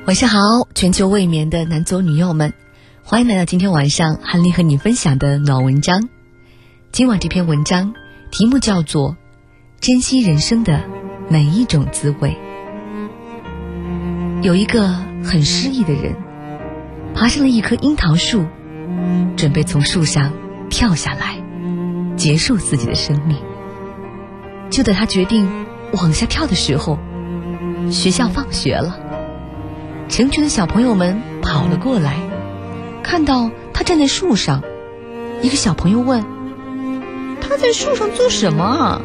晚上好，全球未眠的男左女右们，欢迎来到今天晚上韩丽和你分享的暖文章。今晚这篇文章题目叫做珍惜人生的每一种滋味。有一个很失意的人，爬上了一棵樱桃树，准备从树上跳下来结束自己的生命。就在他决定往下跳的时候，学校放学了，成群的小朋友们跑了过来，看到他站在树上。一个小朋友问，他在树上做什么啊？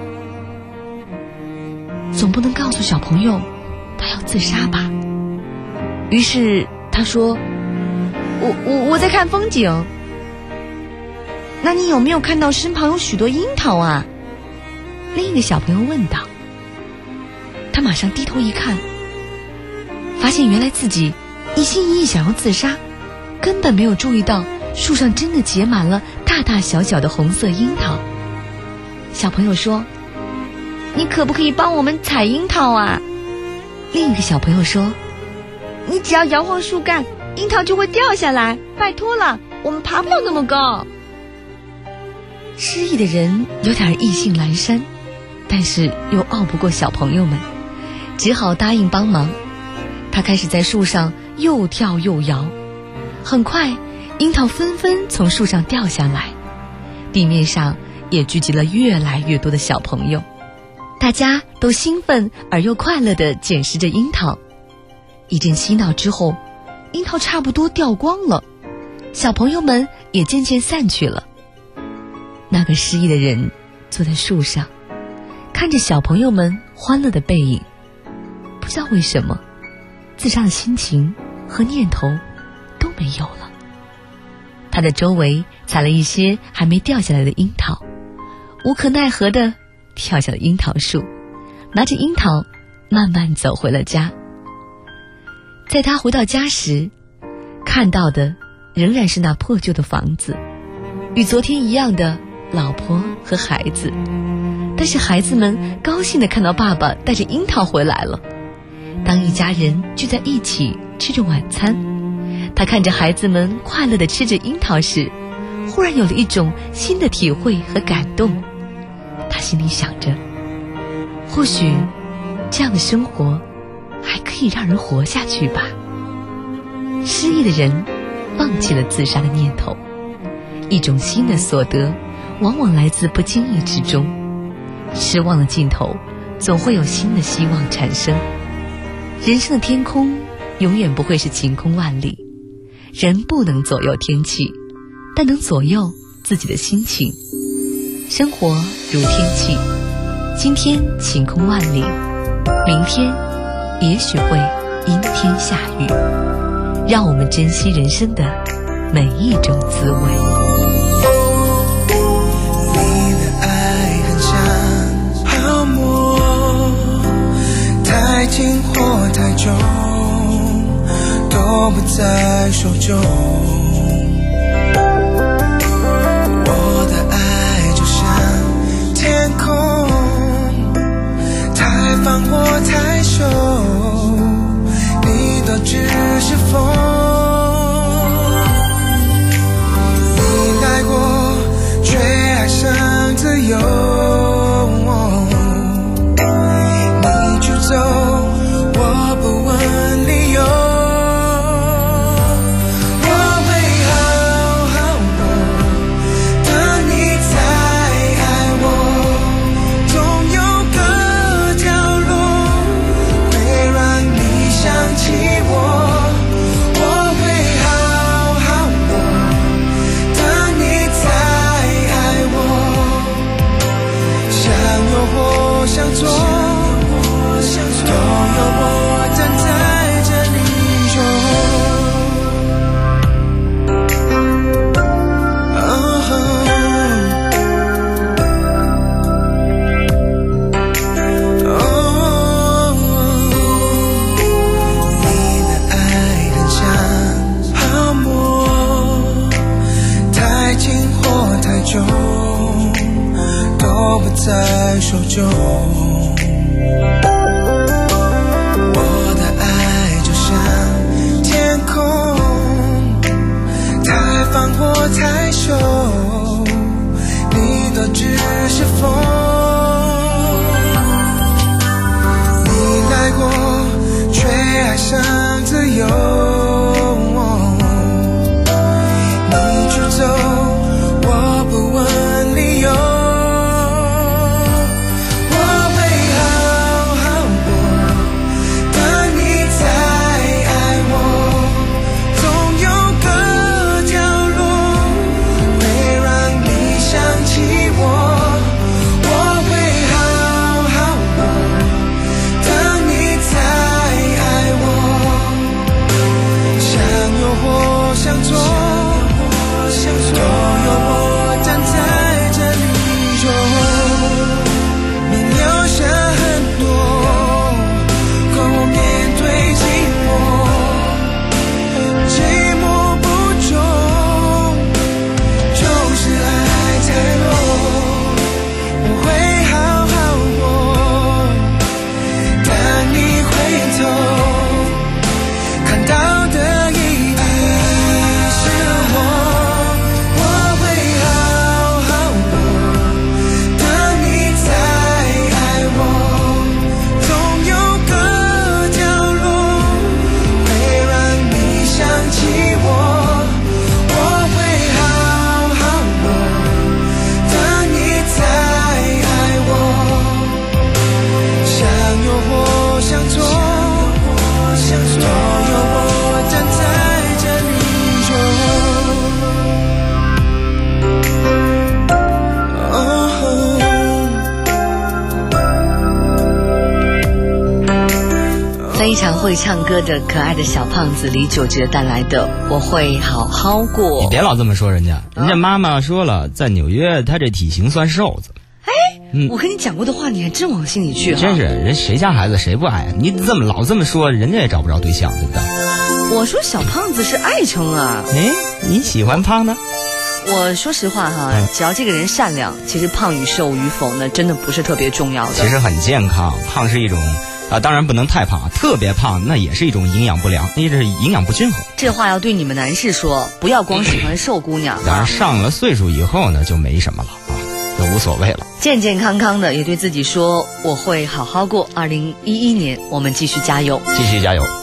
总不能告诉小朋友他要自杀吧。于是他说，我在看风景。那你有没有看到身旁有许多樱桃啊？另一个小朋友问道。他马上低头一看，发现原来自己一心一意想要自杀，根本没有注意到树上真的结满了大大小小的红色樱桃。小朋友说，你可不可以帮我们采樱桃啊？另一个小朋友说，你只要摇晃树干，樱桃就会掉下来，拜托了，我们爬不了那么高。失意的人有点意兴阑珊，但是又拗不过小朋友们，只好答应帮忙。他开始在树上又跳又摇，很快樱桃纷纷从树上掉下来，地面上也聚集了越来越多的小朋友，大家都兴奋而又快乐地捡拾着樱桃。一阵嬉闹之后，樱桃差不多掉光了，小朋友们也渐渐散去了。那个失意的人坐在树上，看着小朋友们欢乐的背影，不知道为什么自杀的心情和念头都没有了。他的周围采了一些还没掉下来的樱桃，无可奈何地跳下了樱桃树，拿着樱桃慢慢走回了家。在他回到家时，看到的仍然是那破旧的房子，与昨天一样的老婆和孩子，但是孩子们高兴地看到爸爸带着樱桃回来了。当一家人聚在一起吃着晚餐，他看着孩子们快乐地吃着樱桃时，忽然有了一种新的体会和感动。他心里想着，或许这样的生活还可以让人活下去吧。失意的人放弃了自杀的念头，一种新的所得往往来自不经意之中，失望的尽头总会有新的希望产生。人生的天空永远不会是晴空万里，人不能左右天气，但能左右自己的心情。生活如天气，今天晴空万里，明天也许会阴天下雨。让我们珍惜人生的每一种滋味。 你的爱很像泡沫，太近或太重都不在手中。我的爱就像天空，太放或太收，你都只是风。你来过，却爱上自由。你去走，我不问理由。我会好好的，等你再爱我。总有个角落非常会唱歌的可爱的小胖子李玖哲带来的我会好好过。 你别老这么说人家妈妈说了，在纽约他这体型算瘦子。 我跟你讲过的话你还真往心里去。 真是人谁家孩子谁不爱，你老这么说人家也找不着对象，对不对？ 我说小胖子是爱称啊。 你喜欢胖的？ 我说实话哈，只要这个人善良，其实胖与瘦与否呢，真的不是特别重要的。 其实很健康，胖是一种当然不能太胖，特别胖那也是一种营养不良，那是营养不均衡。 这话要对你们男士说，不要光喜欢瘦姑娘。 当然上了岁数以后呢，就没什么了就无所谓了。 健健康康的，也对自己说我会好好过。2011年我们继续加油， 继续加油。